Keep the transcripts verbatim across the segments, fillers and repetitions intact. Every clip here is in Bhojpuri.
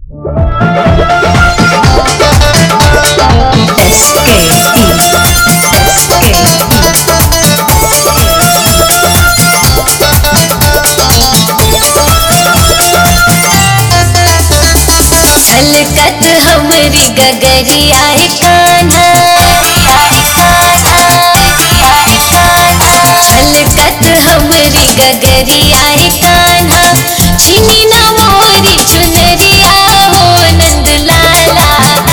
छलकत हमरी गगरिया कान्हा, छलकत हमरी गगरिया कान्हा, छिनी ना मोरी चुनरिया हो नंद लाला।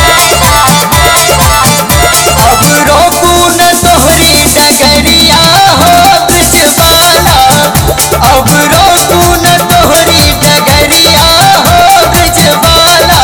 अब रोकू न तोहरी डगरिया हो ब्रजबाला, अब रोकू न तोहरी डगरिया हो ब्रजबाला।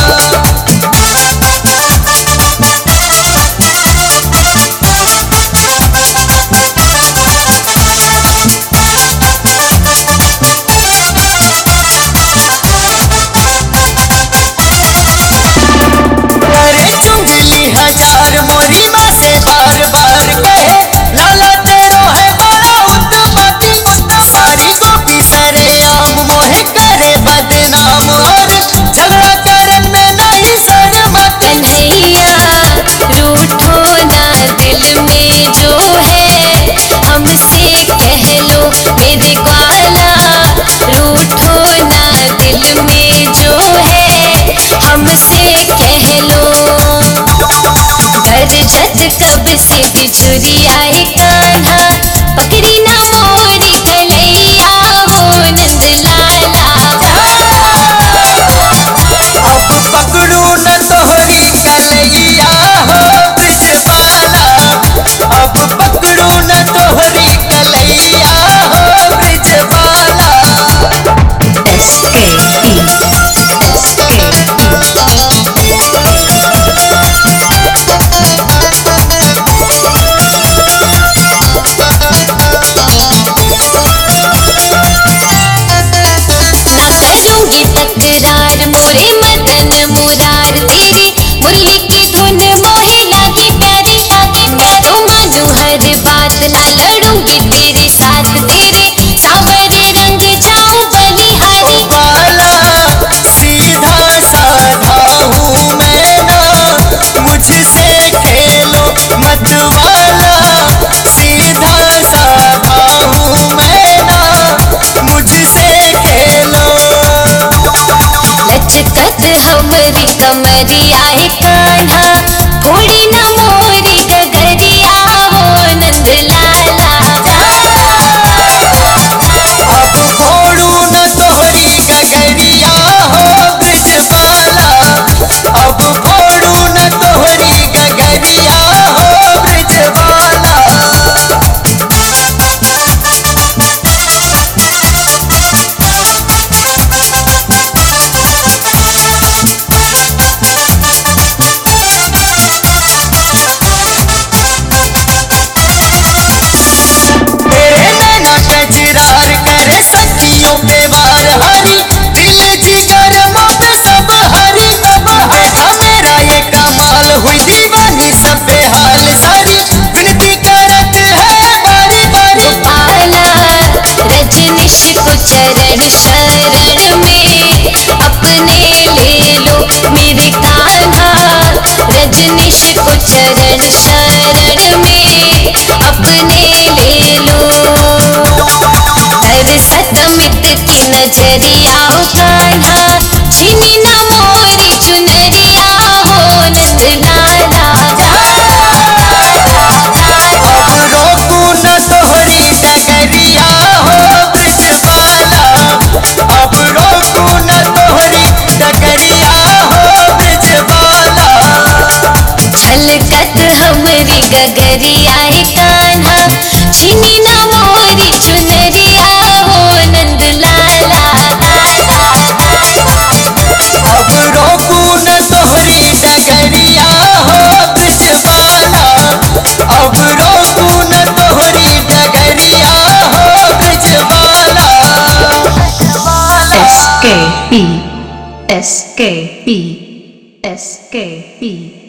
करे चुंगली हजार मोरी माँ से बार बार कहे, लाला तेरो है बड़ा उत्पत्ति, सारी गोपी सरे आम मोहे करे बदनाम, और झगड़ा करन में नहीं शर्मत। कन्हैया रूठो ना दिल में जो है, हमसे कह लो मेरे ग्वाला। रूठो ना दिल में जो है, हमसे कह लो। गरजत कब से बिछुरी आए कान्हा, पकड़ी ना मोरी कलैया हो नंद लाला। अब पकड़ू न तोहरी कलैया हो ब्रजबाला, अब पकड़ू न तोहरी कलैया हो ब्रजबाला। ना करूंगी तकरार मोरे मदन मुरार, तेरी मुरली की धुन मोहे लागी प्यारी। मैं तो मानू हर बात, ना लड़ूंगी तेरे साथ, तेरे सांवरे रंग जाऊं बलिहारी। बाला सीधा साधा हूँ मैं ना, मुझसे खेलो मत वाला। सीधा साधा हूँ मैं ना, मुझसे खेलो। लचकत हमरी कमरिया कान्हा, घोड़ी न मोरी गगरिया हो नंद लाला। अब फोड़ू न तोहरी गगरिया हो ब्रजबाला, अब फोड़ू न तोहरी गगरिया हो ब्रजबाला। तेरे नैना कजरार करे सखियों पे वार, हरी दिल जिगर मोह सब हरी। देखा मेरा ये कमाल हुई दीवानी सब बेहाल, सारी विनती करत है बारी बारी। गोपाला रजनीश को चरण शरण में अपने ले लो मेरे कान्हा। रजनीश को चरण शरण में अपने ले लो। तरसत मित की नजरिया हो कान्हा, छिनी ना मोरी चुनरिया हो नंद लाला। अब रोकू न तोहरी डगरिया हो ब्रजबाला, अब रोकू न तोहरी डगरिया हो ब्रजबाला। छलकत हमरी गगरिया कान्हा, छिनी ना मोरी चुनरिया हो नंद लाला। अब रोकू न तोहरी डगरिया हो ब्रजबाला, अब रोकू न तोहरी डगरिया हो Brajbala. S K P S K P S K P